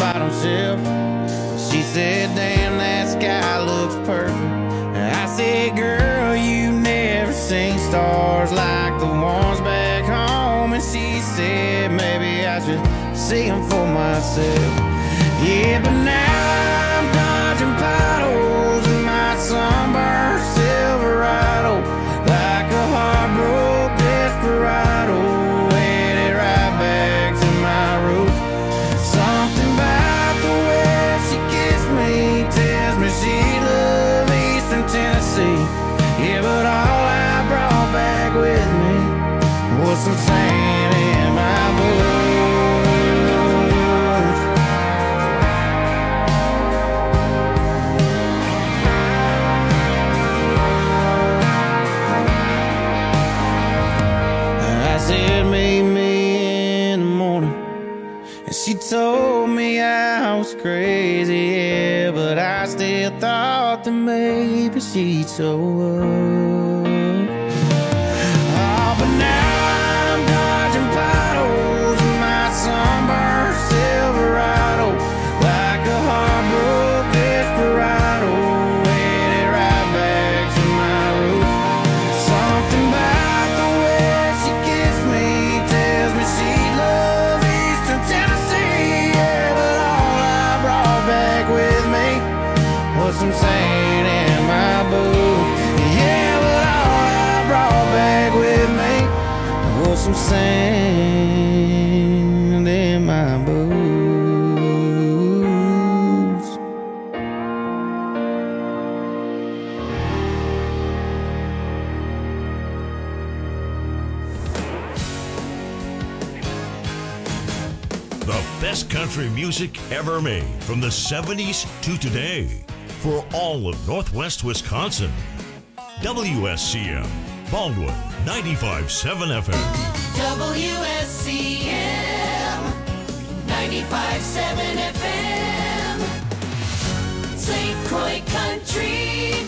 bought himself. She said, damn, that sky looks perfect. I said, girl, you never seen stars like the ones back home. And she said, maybe I should see them for myself. Yeah, but now I'm dodging potholes in my sunburned Silverado, like a heartbroken desperado, headed right back to my roots. Something about the way she kissed me tells me she loves Eastern Tennessee. Yeah, but all I brought back with me was some sand in my boots. I said, meet me in the morning. And she told me I was crazy, yeah, but I still thought that maybe she'd show up. Oh, but now I'm dodging potholes in my sunburned Silverado, like a heartbroken desperado, headed right back to my roots. Something about the way she kissed me tells me she loves Eastern Tennessee, yeah, but all I brought back with me was some sand in my boots. Yeah, but all I brought back with me was some sand in my boots. The best country music ever made from the 70s to today for all of Northwest Wisconsin. WSCM, Baldwin, 95.7 FM. WSCM 95.7 FM, St. Croix Country.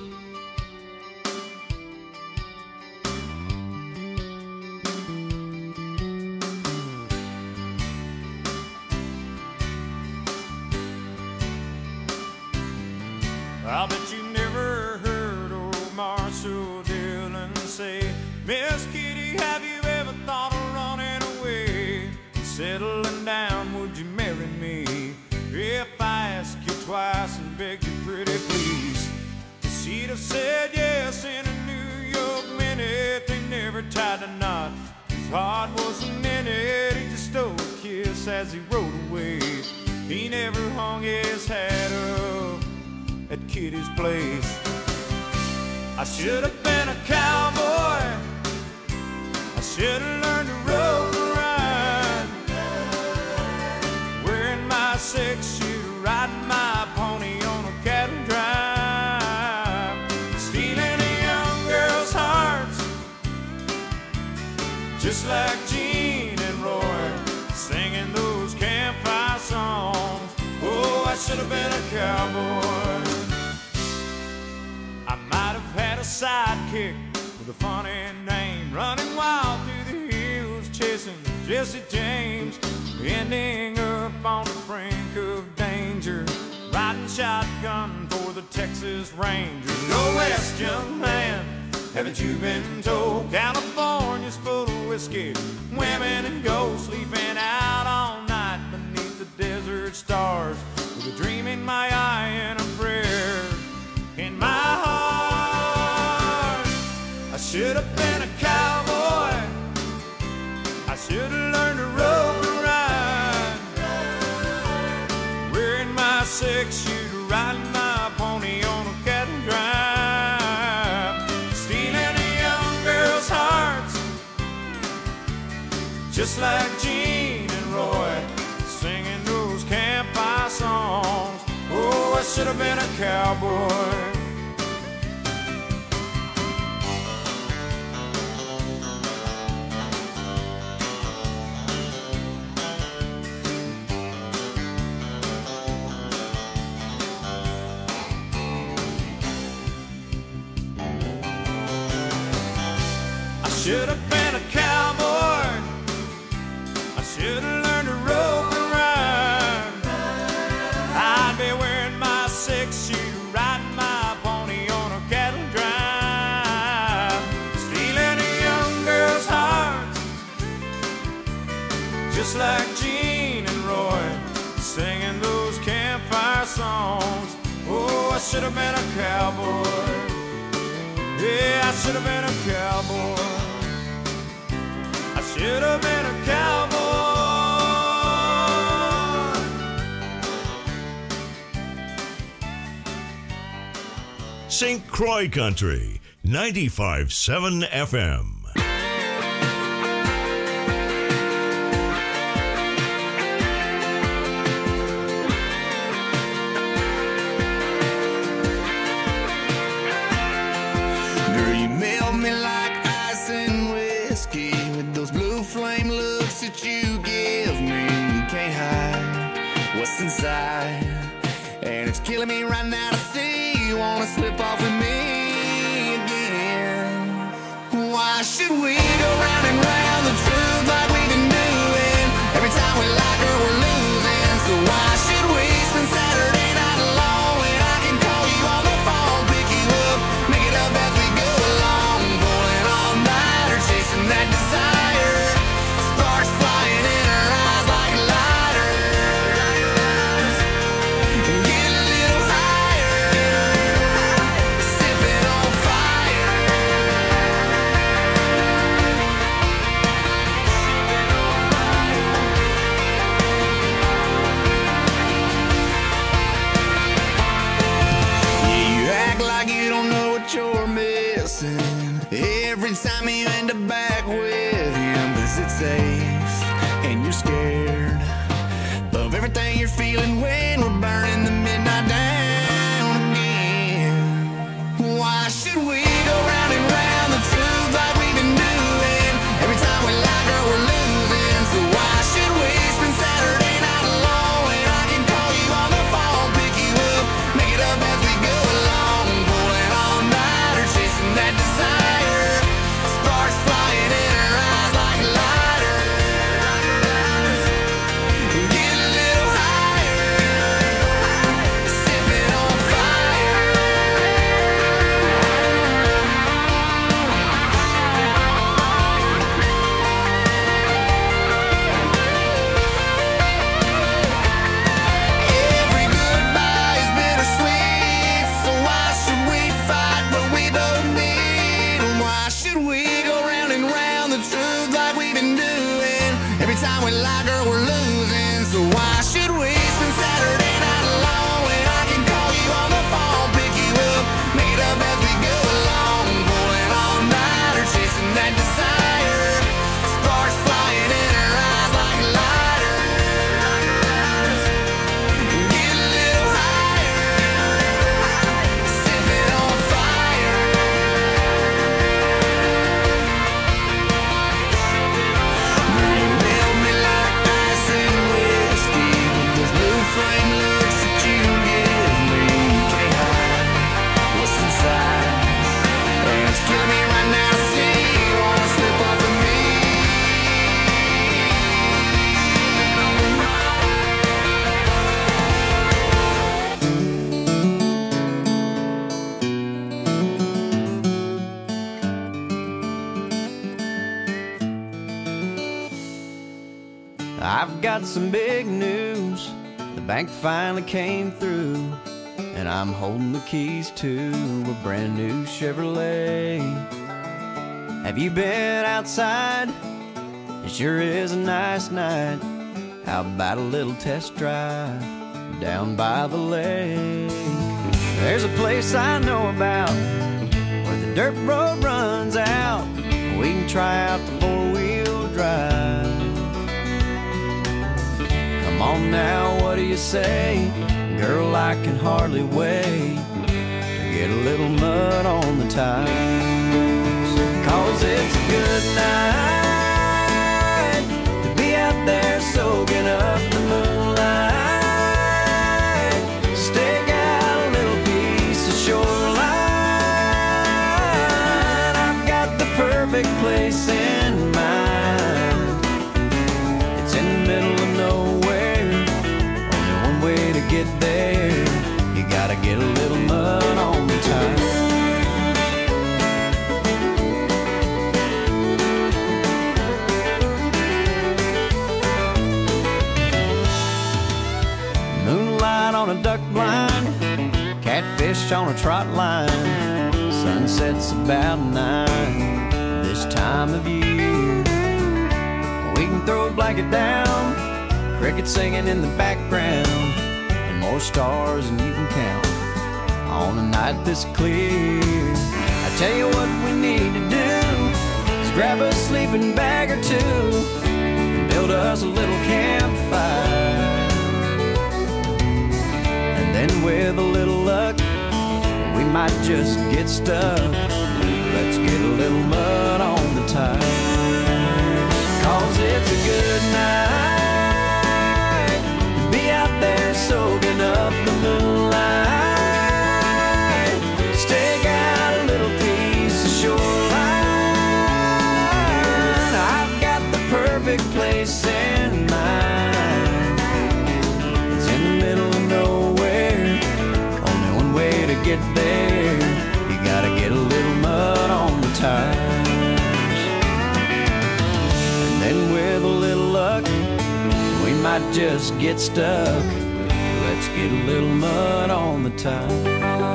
I'll bet you never heard old Marshall Dillon say, Miss Kitty, have you ever thought of running away? Settling down, would you marry me? If I ask you twice and beg you pretty please. She'd have said yes in a New York minute. They never tied a knot, his heart wasn't in it. He just stole a kiss as he rode away. He never hung his hat up at Kitty's place. I should have been a cowboy, I should have learned to rope and ride, wearing my 6-shooter, riding my pony on a cattle drive, stealing a young girl's hearts, just like Gene and Roy, singing those campfire songs. Oh, I should have been a cowboy. I might have had a sidekick with a funny name, running wild through the hills, chasing Jesse James, ending up on the brink of danger, riding shotgun for the Texas Rangers. Go west, young man, haven't you been told? California's full of whiskey, women and gold, sleeping out all night beneath the desert stars, with a dream in my eye and a prayer in my heart. I should have been a cowboy, I should have learned to rope and ride, wearing my 6-shooter, riding my pony on a cattle drive, stealing a young girl's hearts, just like Gene and Roy, singing those campfire songs. Oh, I should have been a cowboy. I should have been a cowboy, I should have learned to rope and ride, should have been a cowboy. Yeah, I should have been a cowboy. I should have been a cowboy. St. Croix Country, 95.7 FM. Girl, you melt me like ice and whiskey with those blue flame looks that you give me. You can't hide what's inside, and it's killing me right now to see you wanna slip off with me again. Why should we go round and round the truth like we've been doing? Every time we like her, we're losing. So why should we spend Saturday night alone when I can call you on the phone, pick you up, make it up as we go along, pulling all nighter, chasing that desire, sparks flying in our eyes like lighters. Get a little higher, sipping on fire. Yeah, you act like you don't know what you're missing every time you end up back with him. Is it safe? And you're scared of everything you're feeling when we're burning the midnight down again. Why should we go round and round the truth like we've been doing? Every time we like her, we're losing. So why should we spend Saturday night alone when I can call you on the phone, pick you up, make it up as we go along, pulling all nighter, chasing that desire, sparks flying in our eyes like lighters. Get a little higher, sipping on fire. Every goodbye is bittersweet, so why should we fight what we both need? And why should we go round and round the truth like we've been doing? Every time we like her, we're losing. So why should we spend Saturday night alone when I can call you on the phone, pick you up, make it up as we go along, pulling all nighter, chasing that desire, sparks flying in our eyes like lighters. Get a little higher, sipping on fire. Girl, you melt me like ice and whiskey with those blue flame looks that you give me. You can't hide what's inside, and it's killing me right now to see you wanna slip off of me. I've got some big news. The bank finally came through, and I'm holding the keys to a brand new Chevrolet. Have you been outside? It sure is a nice night. How about a little test drive down by the lake? There's a place I know about where the dirt road runs out. We can try out the four-wheel drive. Come on now, what do you say? Girl, I can hardly wait to get a little mud on the tires. 'Cause it's a good night to be out there soaking up the moonlight. Stake out a little piece of shoreline. I've got the perfect place in mind. It's in the middle of nowhere, only one way to get there. You gotta get a little mud on the tires. Moonlight on a duck blind, catfish on a trot line. Sunset's about 9 this time of year. We can throw a blanket down, crickets singing in the background, and more stars than you can count on a night this clear. I tell you what we need to do is grab a sleeping bag or two and build us a little campfire. And then with a little luck, we might just get stuck. Let's get a little mud on the tires, 'cause it's a good night to be out there soaking up the moonlight. Stake out a little piece of shoreline. I've got the perfect place in mind. It's in the middle of nowhere, only one way to get there. You gotta get a little mud on the tires. And then with a little luck, we might just get stuck. Let's get a little mud on the tires.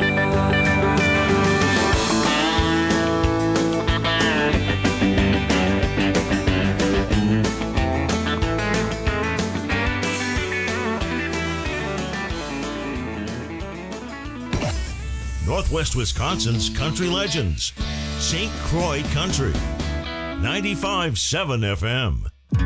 Northwest Wisconsin's country legends. St. Croix Country. 95.7 FM.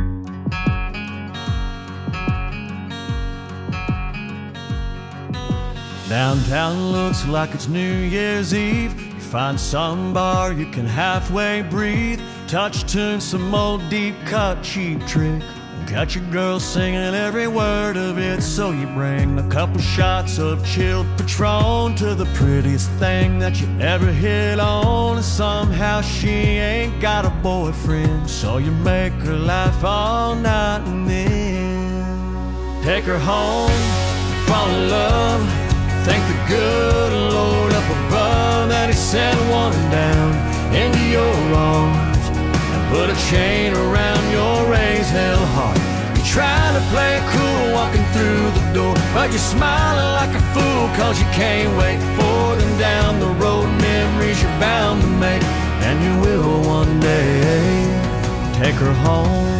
Downtown looks like it's New Year's Eve. You find some bar you can halfway breathe. Touch tune, some old deep cut cheap trick. Got your girl singing every word of it, so you bring a couple shots of chilled Patron to the prettiest thing that you ever hit on. And somehow she ain't got a boyfriend, so you make her laugh all night and then take her home, fall in love. Thank the good Lord up above that He sent one down into your arms and put a chain around your raised hell heart. You're trying to play it cool walking through the door, but you're smiling like a fool 'cause you can't wait for them down the road. Memories you're bound to make, and you will one day take her home.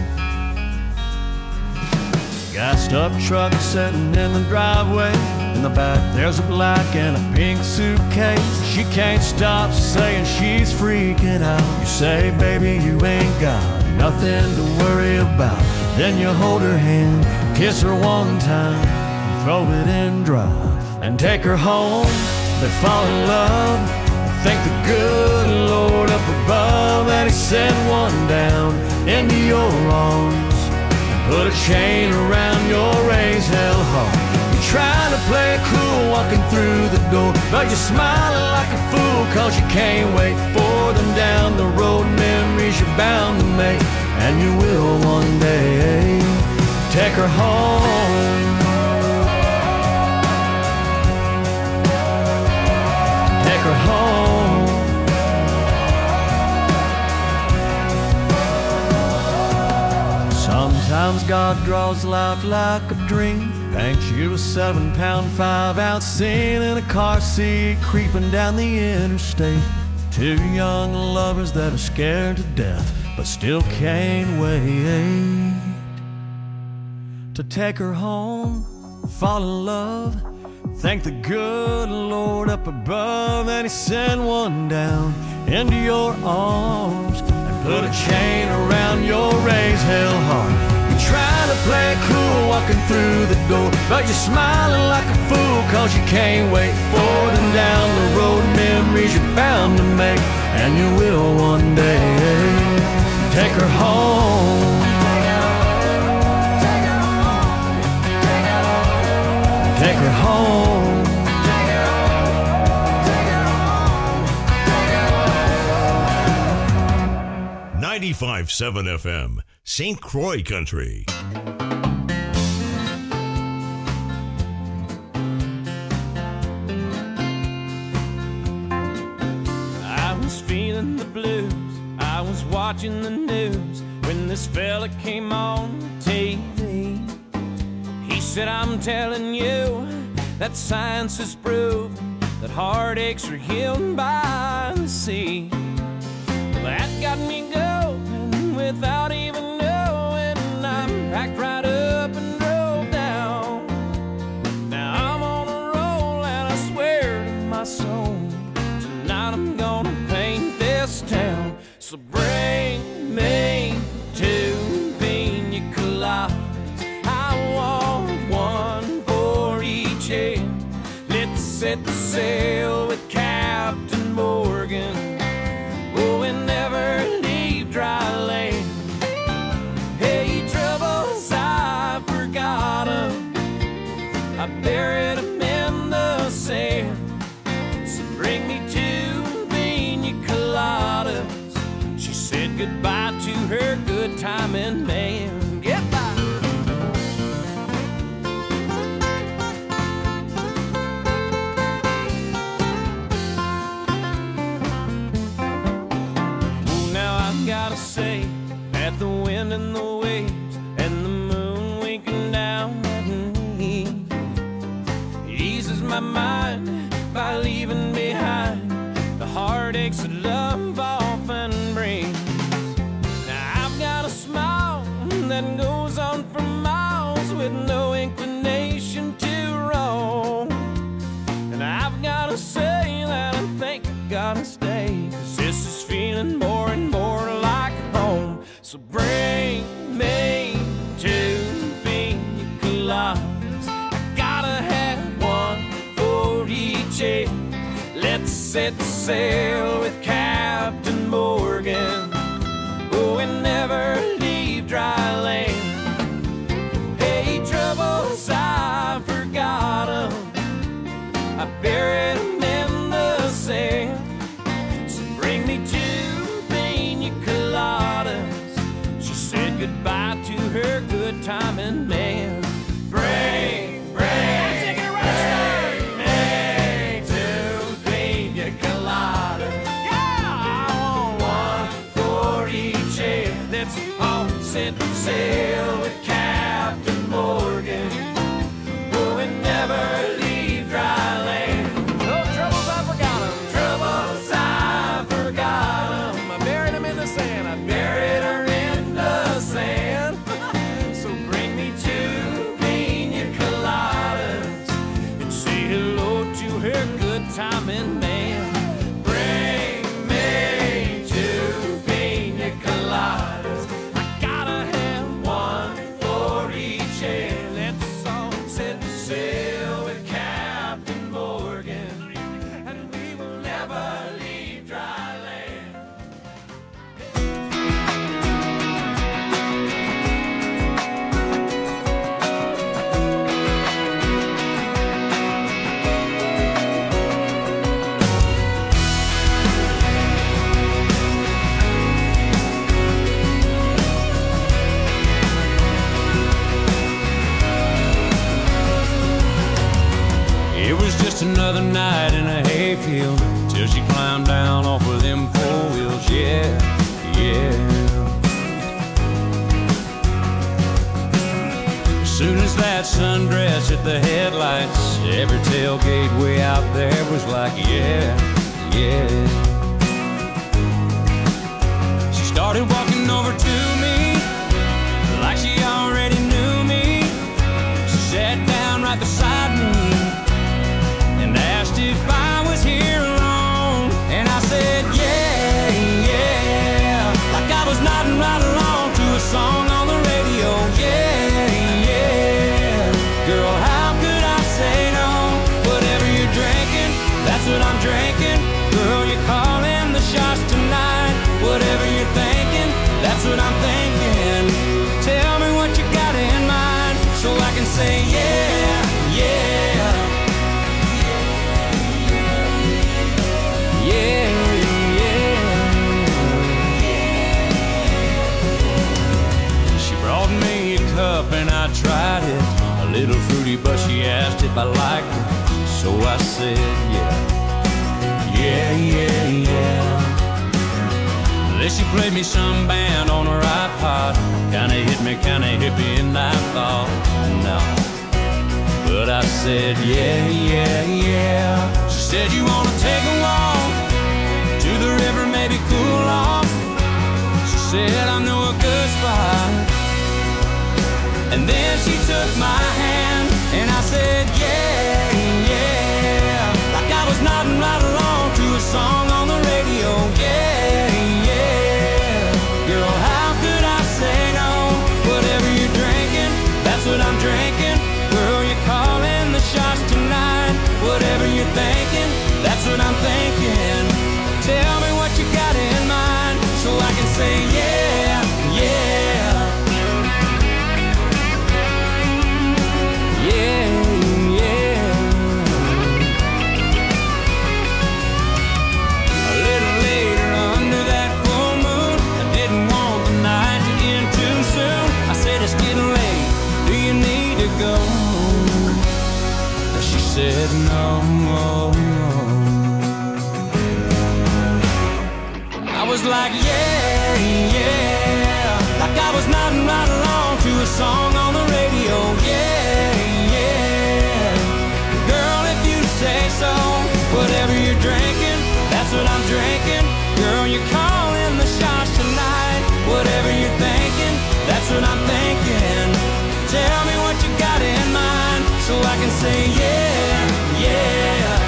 Gassed up truck sitting in the driveway. In the back there's a black and a pink suitcase. She can't stop saying she's freaking out. You say, baby, you ain't got nothing to worry about. Then you hold her hand, kiss her one time, and throw it in drive and take her home. They fall in love. Thank the good Lord up above that He sent one down into your arms. Put a chain around your raised hell heart. You're trying to play it cool walking through the door, but you're smiling like a fool 'cause you can't wait for them down the road. Memories you're bound to make, and you will one day take her home. Take her home. Sometimes God draws life like a dream, paints you a 7-pound 5-ounce scene in a car seat creeping down the interstate. Two young lovers that are scared to death but still can't wait to take her home, fall in love. Thank the good Lord up above that He sent one down into your arms and put a chain around your raised hell heart. You're trying to play it cool walking through the door, but you're smiling like a fool 'cause you can't wait for them down the road. Memories you're bound to make, and you will one day take her home. Take her home. 95.7 FM, St. Croix Country. I was feeling the blues, I was watching the news when this fella came on TV. He said, I'm telling you, that science has proved that heartaches are healed by the sea. Well, that got me going without even knowing. I packed right up and drove down. Now I'm on a roll and I swear to my soul, tonight I'm gonna paint this town. So bring me 2 pina coladas. I want one for each head. Let's set the sail with Captain Morgan. Oh, and never leave dry land. Hey, troubles, I forgot 'em. I buried 'em in the sand. So bring me 2 pina coladas. She said goodbye to her good timing man. Goodbye. Gotta say that the wind and the waves and the moon winking down at me eases my mind by leaving behind the heartaches that love often brings. Now I've got a smile that goes on for miles with no inclination to roam, and I've gotta say that I think I gotta stay, 'cause this is feeling more and more like home. So bring me 2 pina coladas. I gotta have one for each head. Let's set sail with Captain Morgan. Oh, and never leave dry land. Hey, troubles, I forgot 'em. I buried 'em in the sand. So bring me 2 pina coladas. She said goodbye to her good timing man. Bring me 2 pina coladas. Yeah, I want one for each head. Let's all set sail with Captain Morgan. Oh, and never leave dry land. Oh, troubles, I forgot 'em. Troubles, I forgot 'em. I buried 'em in the sand. I buried her in the sand. So bring me 2 pina coladas and say hello to her good timing man. Bring me 2 pina coladas. I gotta have one for each head. Let's all set sail with Captain Morgan, and we will never leave dry land. It was just another night in a hayfield till she climbed down off of them 4 wheels. Yeah, yeah. As soon as that sundress hit the headlights, every tailgate way out there was like, yeah, yeah. She started walking over to me like she already knew me. She sat down right beside me and asked if I was here alone. And I said, yeah, yeah, like I was nodding right along to a song on the radio. Yeah, yeah, girl, how could I say no? Whatever you're drinking, that's what I'm drinking. Girl, you're calling the shots tonight. Whatever you're thinking, that's what I'm thinking. Tell me what you got in mind so I can say yeah, yeah. Yeah, yeah. She brought me a cup and I tried it. A little fruity, but she asked if I liked it. So I said, yeah, yeah, yeah, yeah. Then she played me some band on her iPod. Kinda hit me, and I thought, no. But But I said, yeah, yeah, yeah. She said, you wanna take a walk to the river, maybe cool off? She said, I know a good spot. And then she took my hand, and I said, yeah, yeah. Like I was nodding right along to a song on the radio, yeah, yeah. Girl, how could I say no? Whatever you're drinking, that's what I'm drinking. Girl, you're calling the shots tonight. Whatever you're thinking, that's what I'm thinking. Tell me what you got in mind, so I can say yeah, yeah. Yeah, yeah. A little later under that full moon, I didn't want the night to end too soon. I said, it's getting late, do you need to go? She said no. I was like, yeah, yeah. Like I was nodding right along to a song on the radio, yeah, yeah. Girl, if you say so, whatever you're drinking, that's what I'm drinking. Girl, you're calling the shots tonight. Whatever you're thinking, that's what I'm thinking. Tell me what you got in mind, so I can say yeah, yeah.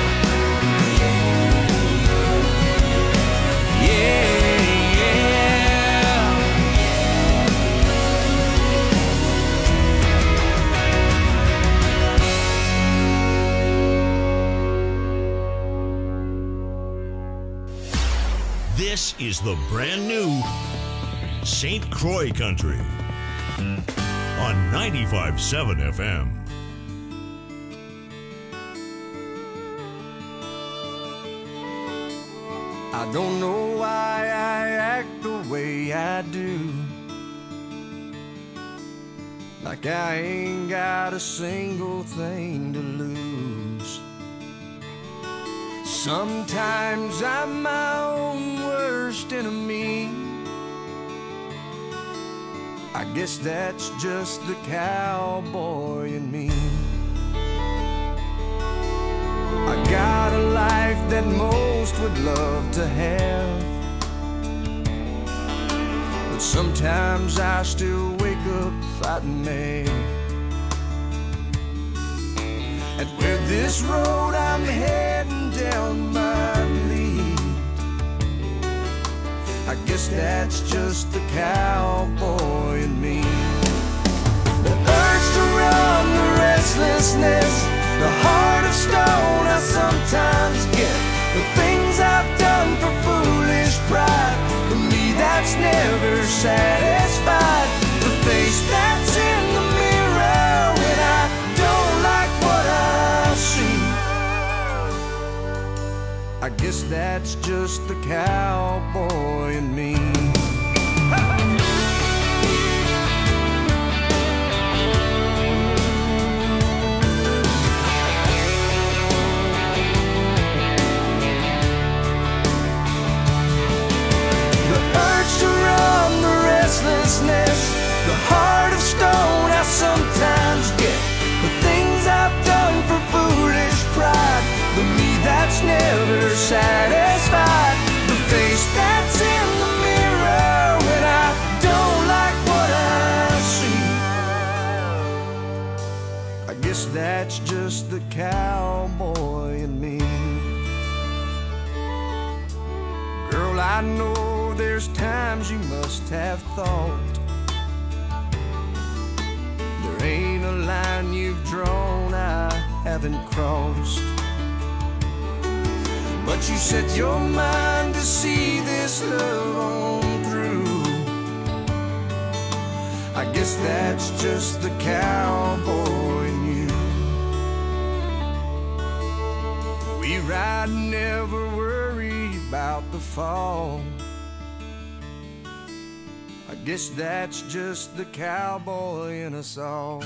This is the brand new St. Croix Country on 95.7 FM. I don't know why I act the way I do, like I ain't got a single thing to lose. Sometimes I'm my own worst enemy. I guess that's just the cowboy in me. I got a life that most would love to have, but sometimes I still wake up fighting mad. And where this road I'm heading down might lead, I guess that's just the cowboy in me. The urge to run, the restlessness, the heart of stone I sometimes get. The things I've done for foolish pride, for me that's never satisfied. The face that's in the mirror when I don't like what I see, I guess that's just the cowboy in me. The heart of stone I sometimes get. The things I've done for foolish pride, the me that's never satisfied. The face that's in the mirror when I don't like what I see, I guess that's just the cowboy in me. Girl, I know there's times you must have thought there ain't a line you've drawn I haven't crossed, but you set your mind to see this love on through. I guess that's just the cowboy in you. We ride, never worry about the fall. I guess that's just the cowboy in us all.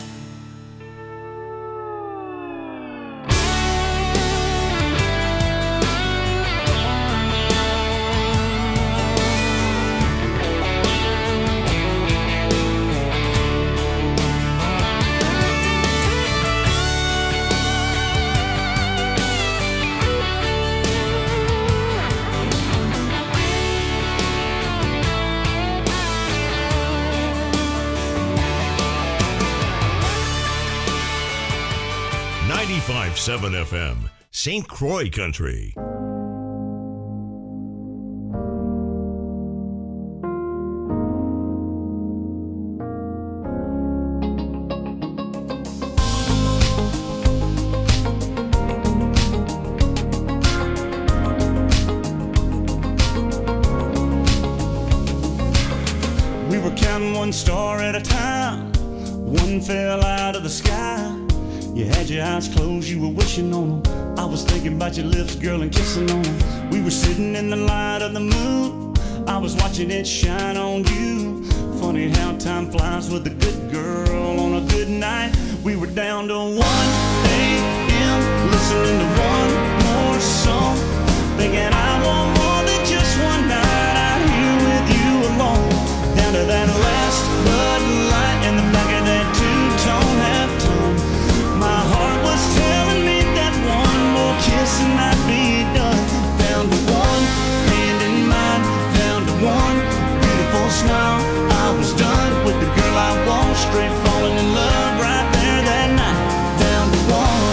95.7 FM, St. Croix Country. We were counting one star at a time. One fell out of the sky. You had your eyes closed, you were wishing on them. I was thinking about your lips, girl, and kissing on them. We were sitting in the light of the moon. I was watching it shine on you. Funny how time flies with a good girl on a good night. We were down to 1 a.m. listening to one more song, thinking I want more than just one night out here with you alone. Down to that last Bud Light in the back of that two-tone halftone. My heart was telling me that one more kiss and I'd be done. Down to one hand in mine, down to one beautiful smile. I was done with the girl I want, straight falling in love right there that night. Down to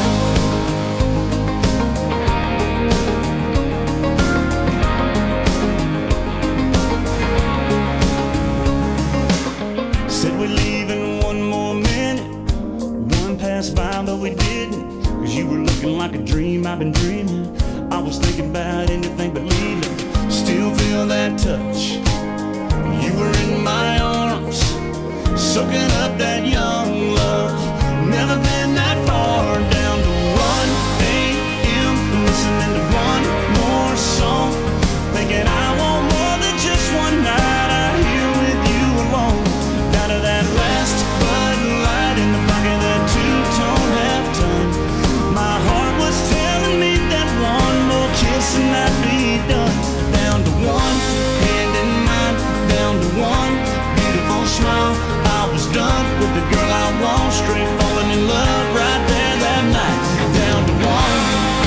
one. Said we'd leave in one more minute. One passed by but we didn't, 'cause you were looking like a dream I've been dreaming. I was thinking about anything but leaving. Still feel that touch. You were in my arms, soaking up that young love. Never been that far. Down to 1 a.m. listening to one more song, thinking I want more than just one night out here with you alone. Down to that last Bud Light in the back of that two-tone halftone. My heart was telling me that one more kiss and I'd be done. Down to one hand in mine, down to one beautiful smile. I was done with the girl I want, straight falling in love right there that night. Down to one.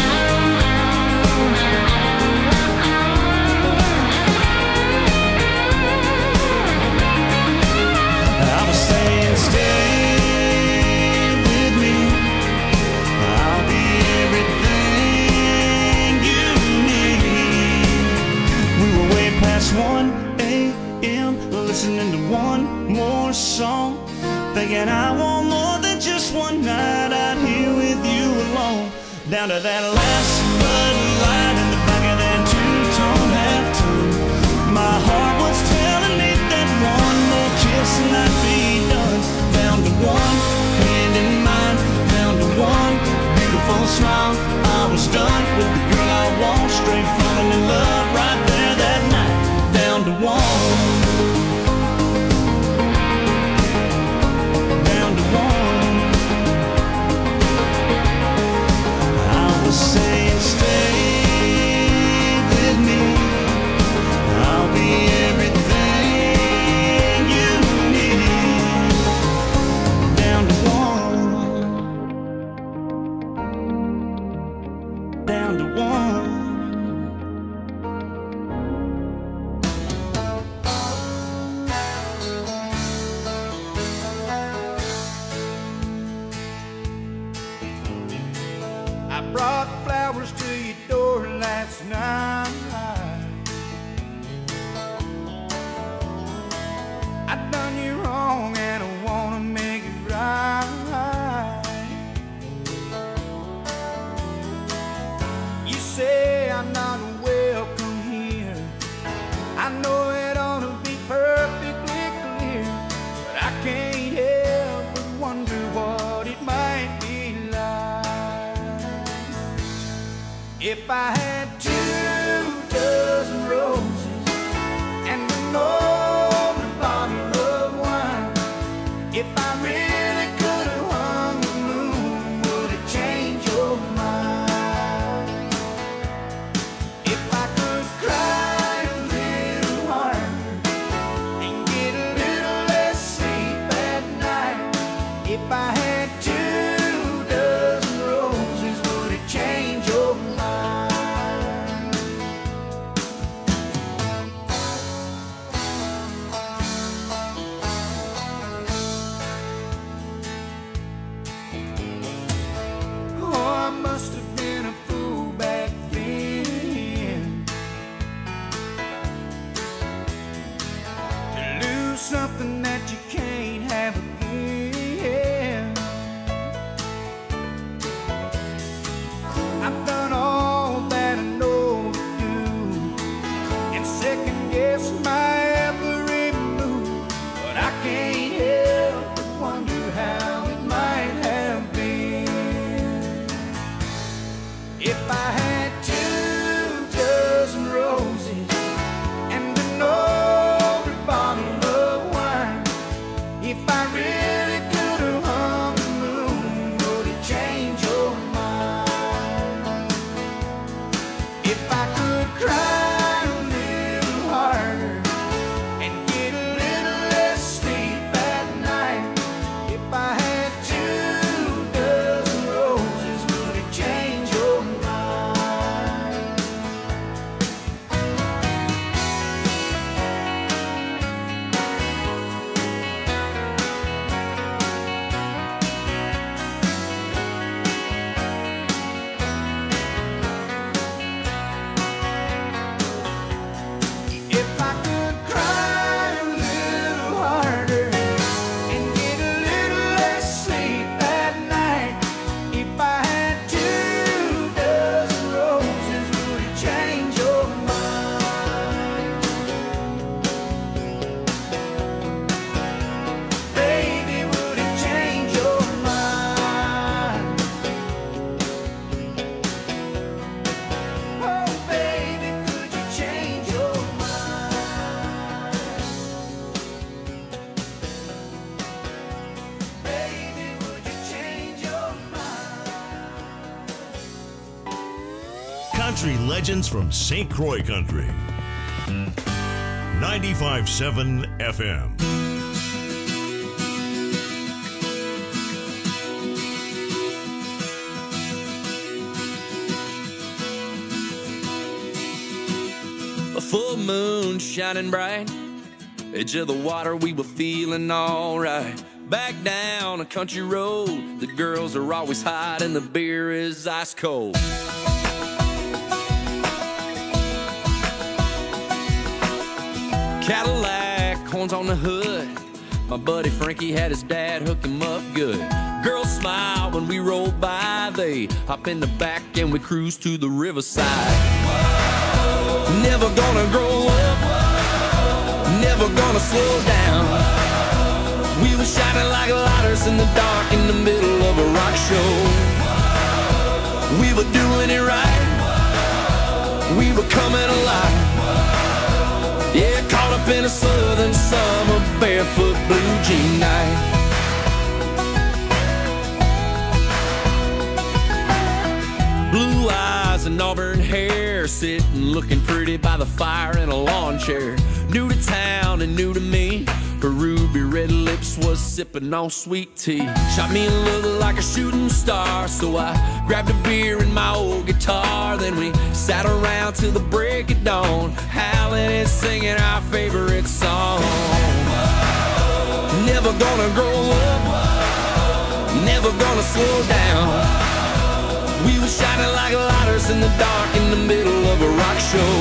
I was saying stay with me, I'll be everything you need. We were way past 1 a.m. listening to one more song, thinking I want more than just one night out here with you alone. Down to that last Bud Light in the back of that two-tone halftone. My heart was telling me that one more kiss and I'd be done. Down to one hand in mine, down to one beautiful smile. I was done with the girl I want, straight falling in love right there that night. Down to one. Down to one. I was saying stay with me, I'll be everything you need. Down to one. Down to one. I brought flowers to your door last night. I done you wrong and I wanna make it right. You say I'm not welcome here. I know it ought to be perfectly clear, but I can't help but wonder what it might be like if I had 2 dozen roses and an open bottle of wine. If I really could have hung the moon, would it change your mind? If I could cry a little harder and get a little less sleep at night. If I had 2 dozen roses, would it change your mind? If I had 2 dozen roses and an old bottle of wine, if I really could have hung the moon, would it change your mind? If I could cry a little harder and get a little less sleep at night, if I had 2 dozen roses, would it change your mind? If I could cry a little harder and get a little less sleep at night, if I had 2 dozen roses, would it change your mind? Baby, would it change your mind? Oh, baby, could you change your mind? Baby, would you change your mind? Country legends from St. Croix Country. 95.7 FM. A full moon shining bright, edge of the water, we were feeling alright. Back down a country road, the girls are always hot and the beer is ice cold. Cadillac, horns on the hood, my buddy Frankie had his dad hook him up good. Girls smile when we roll by, they hop in the back and we cruise to the riverside. Never gonna grow up, never gonna slow down. We were shining like lighters in the dark in the middle of a rock show. We were doing it right, we were coming alive. Yeah, caught up in a southern summer barefoot blue jean night. Blue eyes and auburn hair, sitting looking pretty by the fire in a lawn chair. New to town and new to me, her ruby red lips was sipping on sweet tea. Shot me a look like a shooting star, so I grabbed a beer and my old guitar. Then we sat around till the break of dawn, howling and singing our favorite song. Never gonna grow up, never gonna slow down. We were shining like lighters in the dark in the middle of a rock show.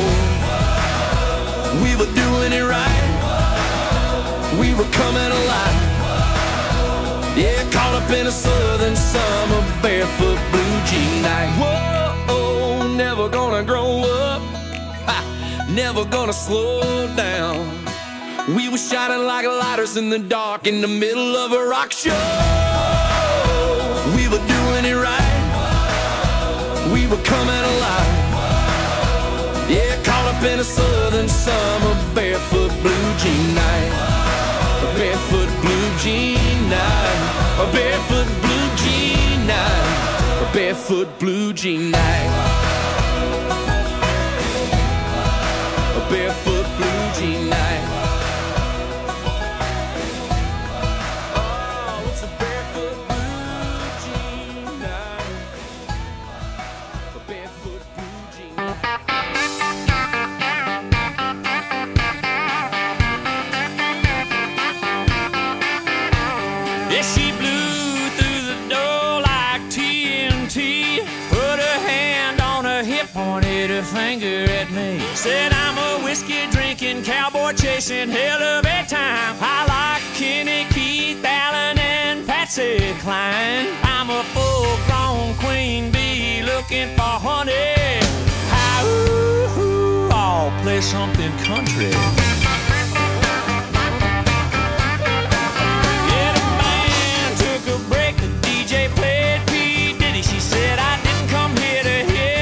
We were doing it right, we were coming alive. Yeah, caught up in a southern summer barefoot blue jean night. Whoa, never gonna grow up, never gonna slow down. We were shining like lighters in the dark in the middle of a rock show. We were doing it right, we were coming alive. Yeah, caught up in a southern summer barefoot blue jean night. A barefoot blue jean night. A barefoot blue jean night. A barefoot blue jean night. A barefoot blue jean night. Oh, it's a barefoot blue jean night. A barefoot blue jean night. Yeah, she blew through the door like TNT. Put her hand on her hip, pointed her finger at me. Said I'm a whiskey drinking, cowboy chasing, hell of a time. I like Kenny, Keith, Allen, and Patsy Cline. I'm a full-grown queen bee looking for honey. How, I'll play something country. She said I didn't come here to hear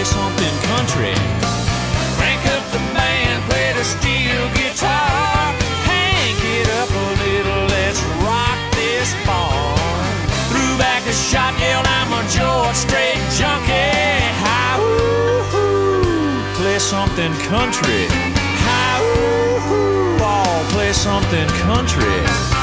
play something country. Crank up the band, play the steel guitar. Hank it up a little, let's rock this barn. Threw back a shot, yelled, I'm a George Strait junkie. Hi-woo-hoo, play something country. Hi-woo-hoo, oh, play something country.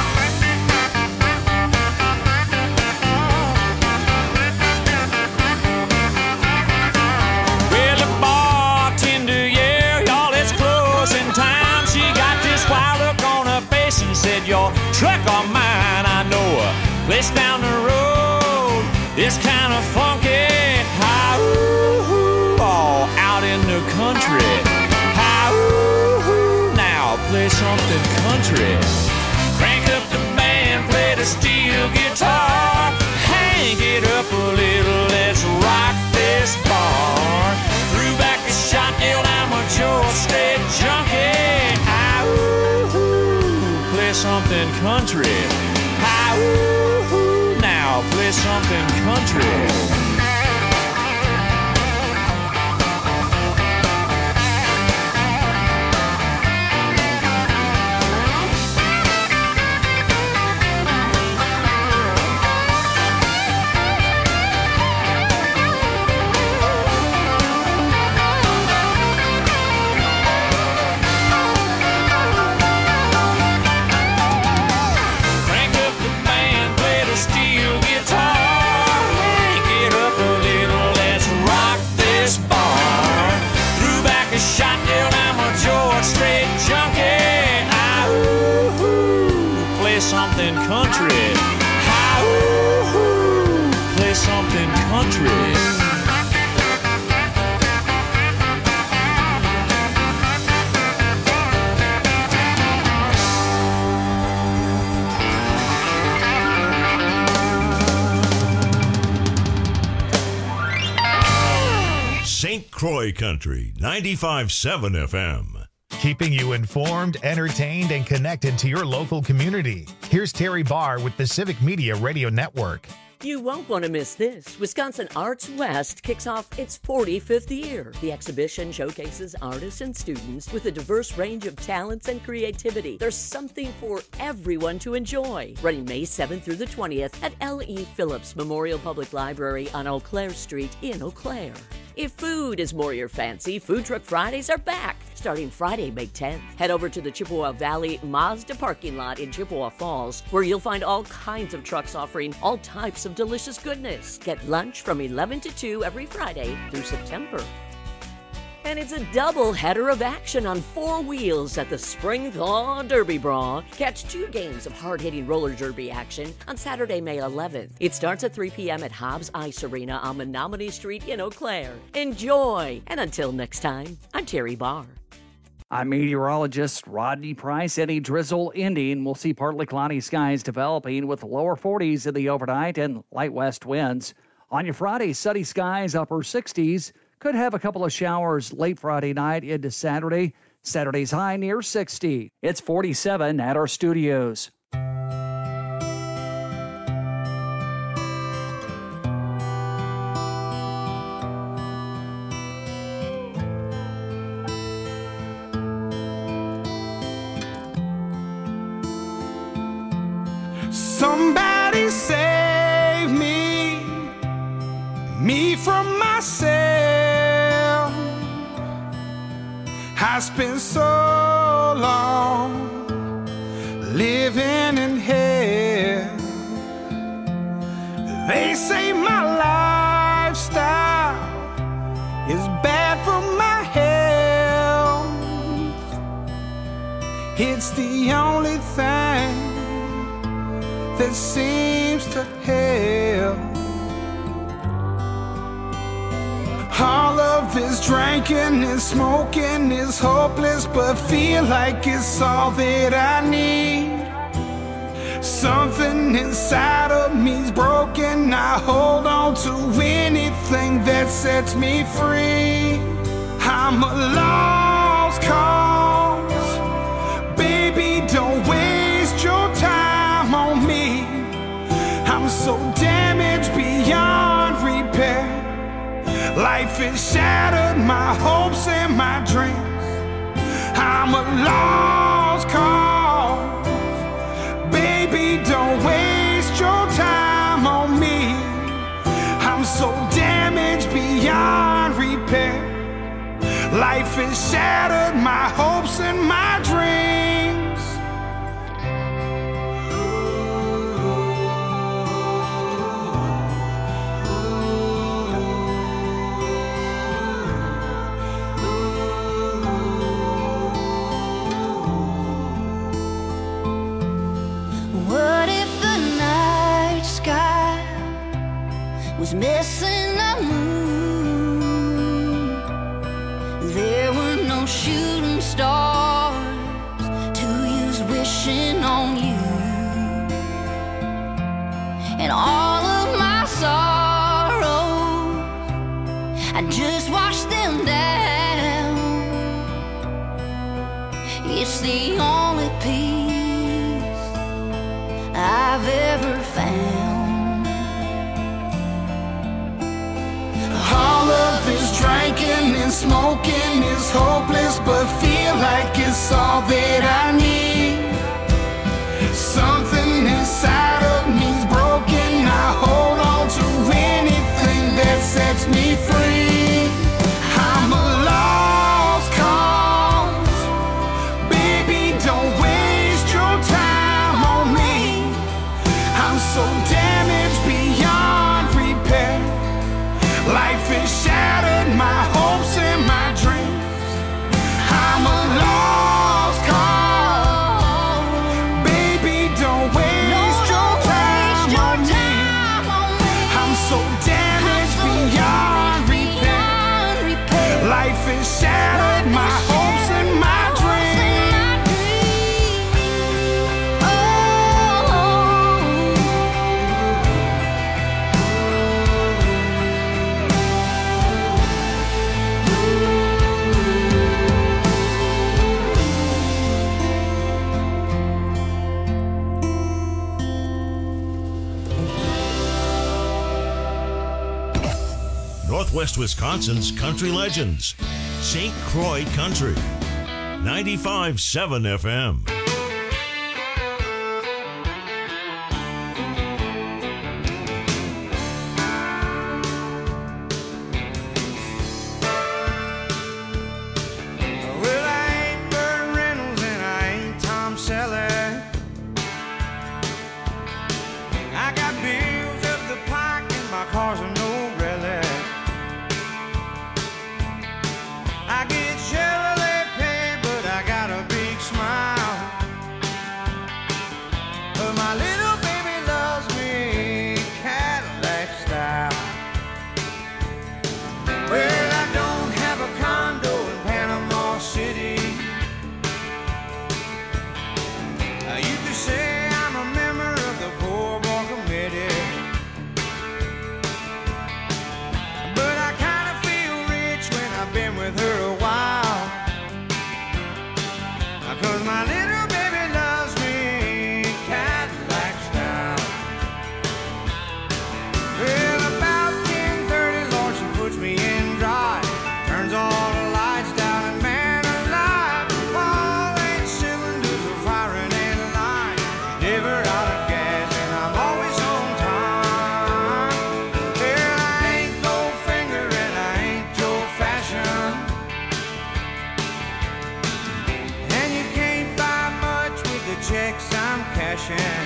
Well, the bartender, yeah, y'all, it's closing time. She got this wild look on her face and said, your truck or mine, I know a place down the road. It's kind of funky. Hi-woo-hoo, oh, out in the country. Hi-woo-hoo, now play something country. Crank up the band, play the steel guitar. Hang it up a little, let's rock this bar. Threw back a shot, yelled, I'm a George Strait junkie. Hi-woo-hoo, play something country. Hi-woo-hoo, now play something country. Something country. Hi-woo-hoo, play something country. St. Croix Country, 95.7 FM. Keeping you informed, entertained, and connected to your local community. Here's Terry Barr with the Civic Media Radio Network. You won't want to miss this. Wisconsin Arts West kicks off its 45th year. The exhibition showcases artists and students with a diverse range of talents and creativity. There's something for everyone to enjoy. Running May 7th through the 20th at L.E. Phillips Memorial Public Library on Eau Claire Street in Eau Claire. If food is more your fancy, Food Truck Fridays are back. Starting Friday, May 10th. Head over to the Chippewa Valley Mazda parking lot in Chippewa Falls, where you'll find all kinds of trucks offering all types of delicious goodness. Get lunch from 11 to 2 every Friday through September. And it's a double header of action on 4 wheels at the Spring Thaw Derby Bra. Catch 2 games of hard-hitting roller derby action on Saturday, May 11th. It starts at 3 p.m. at Hobbs Ice Arena on Menominee Street in Eau Claire. Enjoy! And until next time, I'm Terry Barr. I'm meteorologist Rodney Price. Any drizzle ending. We'll see partly cloudy skies developing with lower 40s in the overnight and light west winds. On your Friday, sunny skies, upper 60s. Could have a couple of showers late Friday night into Saturday. Saturday's high near 60. It's 47 at our studios. Somebody save me from myself. I spent so long living in hell. They say my lifestyle is bad for my health. It's the only thing that seems to help. All of this drinking and smoking is hopeless, but feel like it's all that I need. Something inside of me's broken. I hold on to anything that sets me free. I'm a lost cause. Baby, don't waste your time on me. I'm so damaged beyond repair. Like Life has shattered my hopes and my dreams. I'm a lost cause. Baby, don't waste your time on me. I'm so damaged beyond repair. Life has shattered my hopes and my dreams. What if the night sky was missing a moon? There were no shooting stars to use wishing on you. And all of my sorrows, I just washed them down. It's the only peace I've ever found. All of this drinking and smoking is hopeless, but feel like it's all that I need. Something inside of me's broken. I hold on to anything that sets me free. I'm a lost cause. Baby, don't waste your time on me. I'm so damaged beyond repair. Life has shattered my hopes and my dreams. I'm a lost cause. Baby, don't waste your time on me. I'm so damaged beyond repair. Life has shattered my hopes and my dreams. Northwest Wisconsin's country legends. St. Croix Country. 95.7 FM. Well, I ain't Burt Reynolds and I ain't Tom Selleck. I got bills up the pike and my car's a no relic. I get Chevrolet pay, but I got a big smile. But my little baby loves me Cadillac style. Well, I don't have a condo in Panama City. I used to say I'm a member of the Poor Boy Committee. But I kind of feel rich when I've been with her a while. 'Cause my little baby loves me Cadillac style. Well, about 10:30, Lord, she puts me in drive. Turns all the lights down and man alive, all 8 cylinders are firing in line. Never out of gas and I'm always on time. Well, I ain't Goldfinger and I ain't Joe Fashion, and you can't buy much with the checks I'm cashing.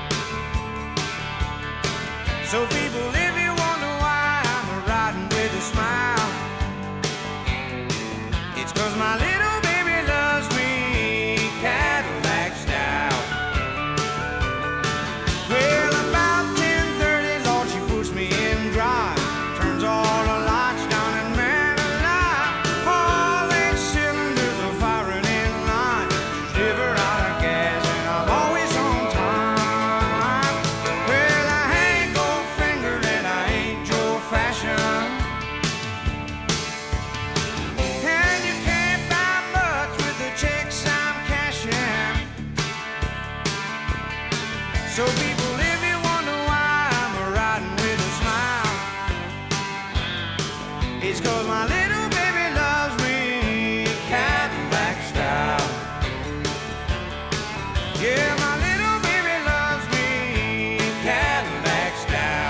So people, if you wonder why I'm riding with a smile, it's 'cause my little baby loves me Cadillac style. Well, about 10:30, Lord, she puts me in drive. Turns all the lights down and man alive, all 8 cylinders are firing in line. Never out of gas and I'm always on time. Well, I ain't Goldfinger and my little baby loves me Cadillac style. Yeah, my little baby loves me Cadillac style.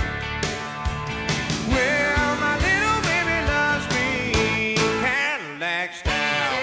Well, my little baby loves me Cadillac style.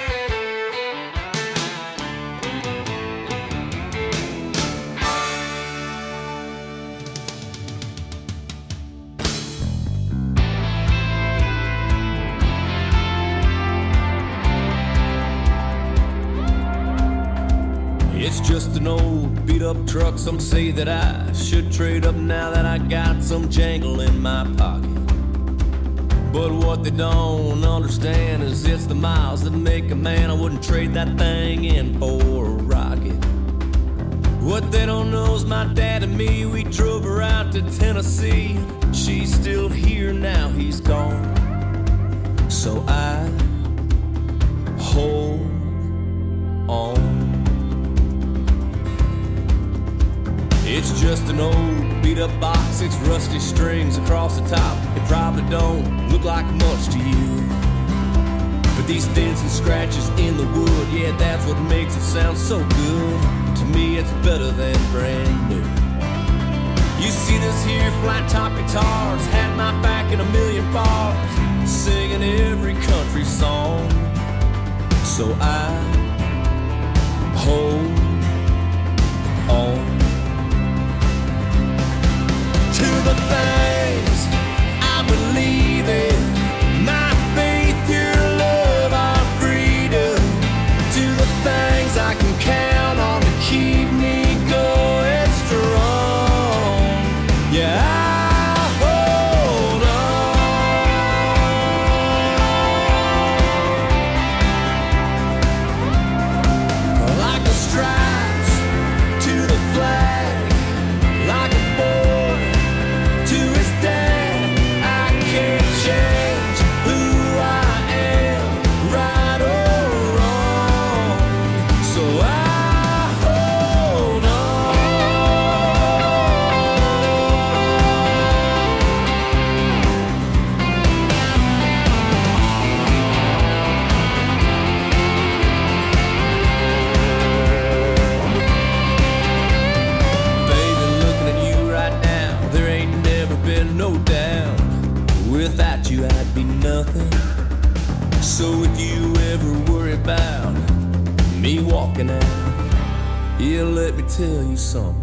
It's just an old beat-up truck. Some say that I should trade up now that I got some jangle in my pocket. But what they don't understand is it's the miles that make a man. I wouldn't trade that thing in for a rocket. What they don't know is my dad and me, we drove her out to Tennessee. She's still here now, he's gone. So I hold on. It's just an old beat-up box, 6 rusty strings across the top. It probably don't look like much to you, but these dents and scratches in the wood, yeah, that's what makes it sound so good. To me, it's better than brand new. You see this here flat-top guitars, had my back in a million bars, singing every country song. So I hold on to the things I believe in, my faith, your love, our freedom, to the things I can count on to keep me going strong. Yeah, I hold on like the stripes to the flag, like a boy to his dad. I can't change who I am, right or wrong. So I hold Baby, looking at you right now, there ain't never been no doubt. Without you, I'd be nothing. So if you ever worry about me walking out, yeah, let me tell you something.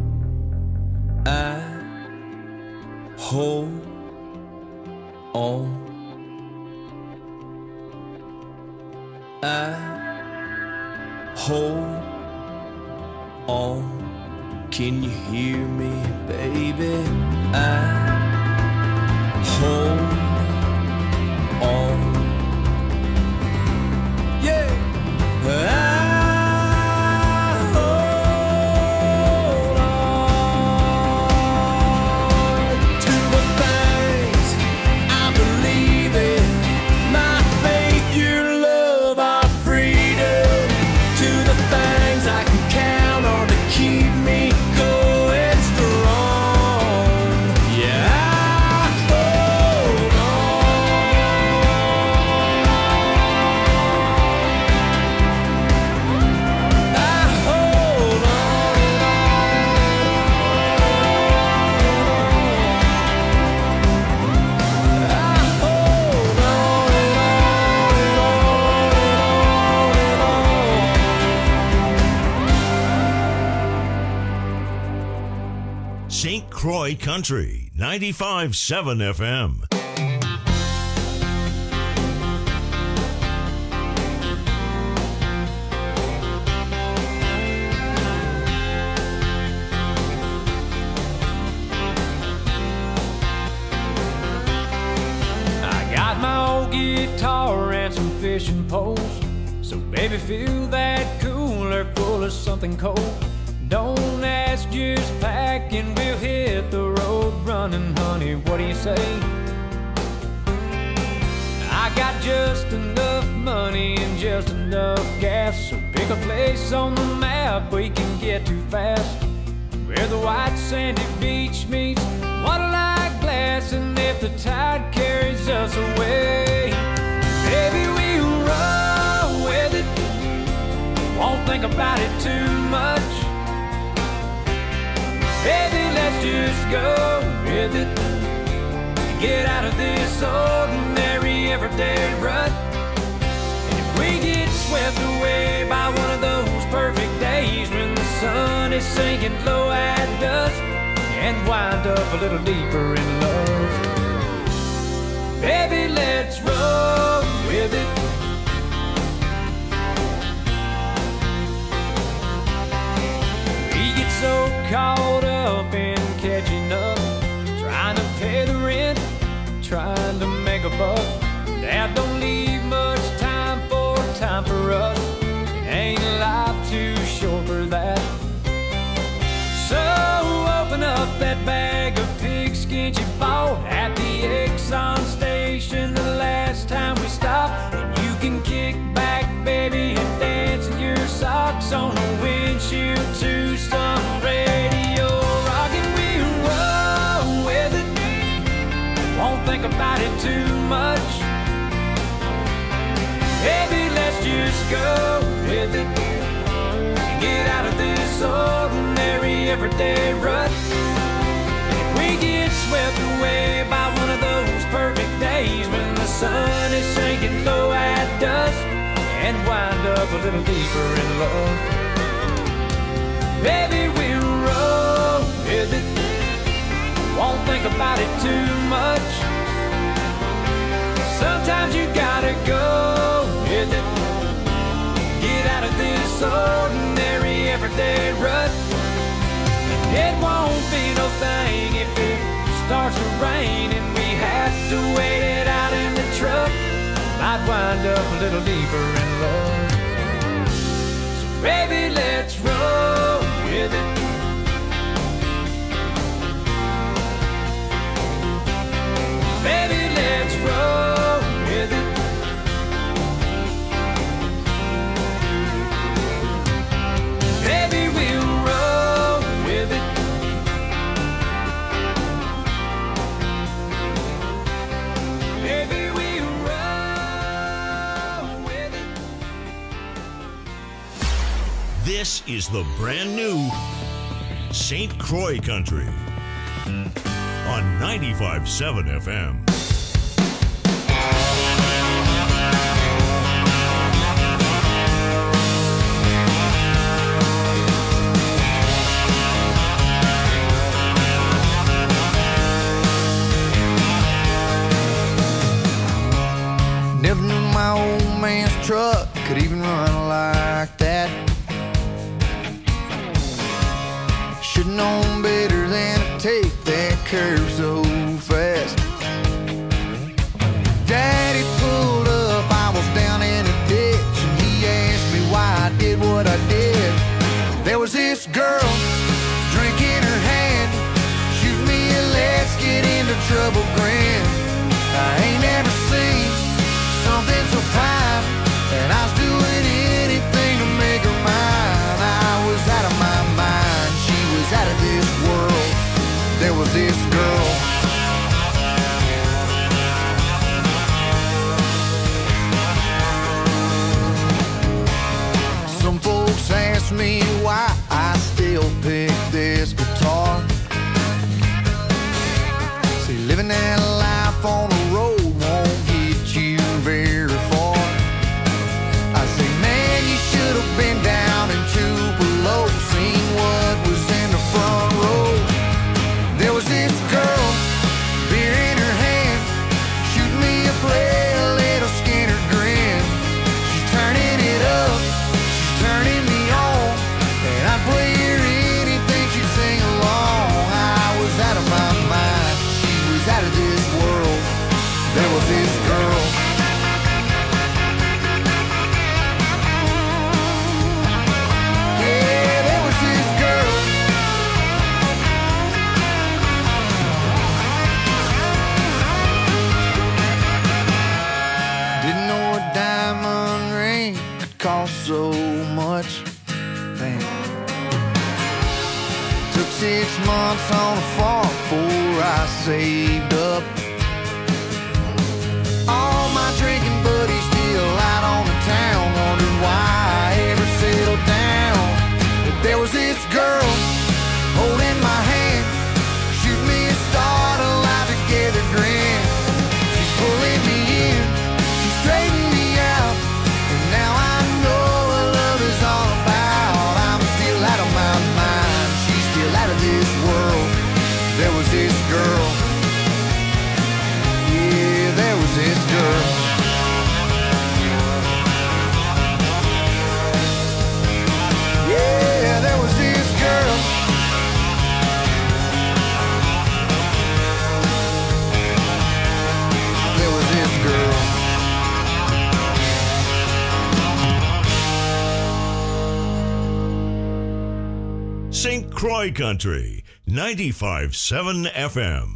I hold on. I hold on. Can you hear me, baby? I hold on. Yeah. I hold on to the things I believe in, my faith, your love, our freedom, to the things I can count on to keep me going strong. Yeah, I hold on. I hold St. Croix Country, 95.7 FM. I got my old guitar and some fishing poles, so baby, fill that cooler full of something cold. Don't ask, just pack and we'll hit the road running, honey, what do you say? I got just enough money and just enough gas, so pick a place on the map we can get to fast. where the white sandy beach meets water-like glass, and if the tide carries us away, baby, we'll roll with it, won't think about it too much. Baby, let's just go with it, get out of this ordinary everyday rut. And if we get swept away by one of those perfect days when the sun is sinking low at dusk, and wind up a little deeper in love, baby, let's roll with it. We get so caught up in catching up, trying to pay the rent, trying to make a buck, that don't leave much time for us. Ain't life too short for that? So open up that bag of pigskin you bought at the Exxon station the last time we stopped, and you can kick back, baby, and dance in your socks on the windshield to some radio rock, and we'll roll with it, won't think about it too much. Baby, let's just go with it, get out of this ordinary everyday rut. If we get swept away by one of those perfect days when the sun is sinking low at dusk, and wind up a little deeper in love, baby, we'll roll with it, won't think about it too much. Sometimes you gotta go with it, get out of this ordinary everyday rut. It won't be no thing if it starts to rain and we have to wait it out in the truck. Might wind up a little deeper in love. So baby, let's roll with it. Baby, let's roll with it. Baby, we'll roll with it. Baby, we'll roll with it. This is the brand new St. Croix Country on 95.7 FM. Never knew my old man's truck could even run like that. Should've known better than to take that curve so fast. Daddy pulled up, I was down in a ditch, and he asked me why I did what I did. There was this girl, drink in her hand, shoot me a let's get into trouble grin. I ain't never seen something so fine, and I was doing anything to make her mine. I was out of my mind, she was out of this world. There was this girl, some folks ask me why I still pick this guitar. See, living that life on the road won't get you very far. I say, man, you should have been down in Tupelo, seen what was in the front row. There was this girl, beer in her hand, shooting me a play, a little Skinner grin. She's turning it up, she's turning me on, and I'd play her anything, she'd sing along. I was out of my mind, she was out of this world. There was this girl, yeah, there was this girl. Didn't know a diamond ring could cost so much. Damn. Took 6 months on a farm before I saved up. All my drinking buddies still out on the town, wondering why I ever settled down. But there was this girl holding my hand, shoot me a start, a life together grin. She's pulling me in, she's straightening me out, and now I know what love is all about. I'm still out of my mind, she's still out of this world. There was this girl, yeah, there was this girl. Yeah, there was this girl. There was this girl. St. Croix Country, 95.7 FM.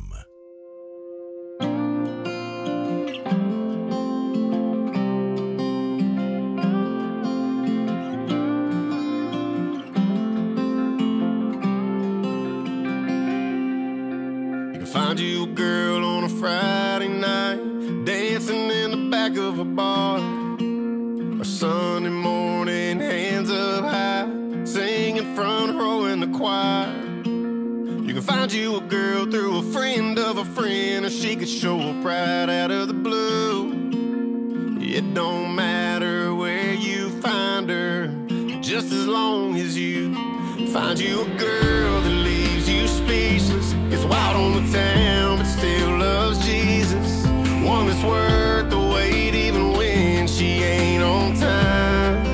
Find you a girl on a Friday night, dancing in the back of a bar, or Sunday morning, hands up high, singing front row in the choir. You can find you a girl through a friend of a friend, or she could show up right out of the blue. It don't matter where you find her, just as long as you find you a girl that leaves you speechless, gets wild on the town but still loves Jesus. One that's worth the wait even when she ain't on time.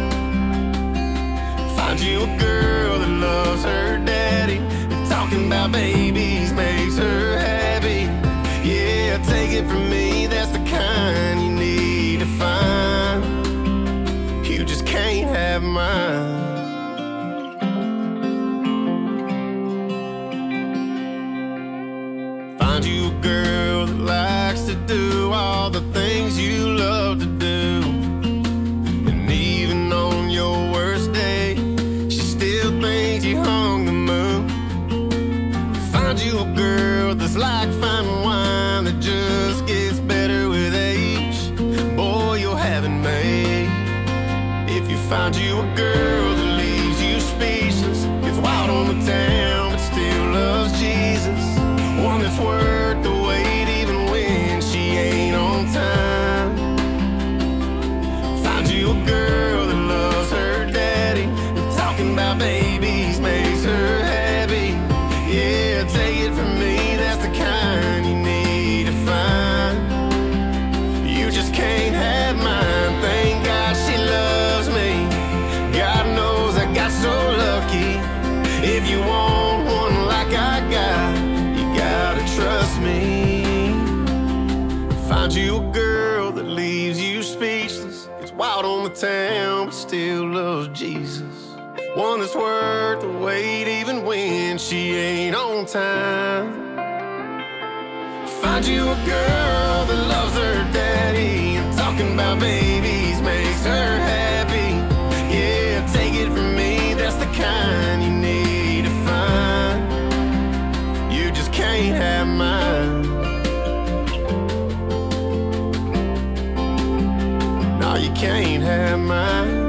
Find you a girl that loves her daddy, and talking about babies makes her happy. Yeah, take it from me, that's the kind you need to find. You just can't have mine. Find you a girl that likes to do all the things you love to do, and even on your worst day, she still thinks you hung the moon. Find you a girl that's like fine wine that just gets better with age. Boy, you'll have it made. If you find you a girl that leaves you speechless, gets wild on the town but still loves Jesus. One that's worth the wait even when she ain't on time. Find you a girl that loves her daddy, and talking about babies makes her happy. Yeah, take it from me, that's the kind you need to find. You just can't have mine. Thank God she loves me. God knows I got so lucky. If you want one like I got, gotta trust me. Find you a girl that leaves you speechless, gets wild on the town but still loves Jesus. One that's worth the wait even when she ain't on time. Find you a girl that loves her daddy, and talking about babies makes her happy. Yeah, take it from me, that's the kind you need to find. You just can't have mine. No, you can't have mine.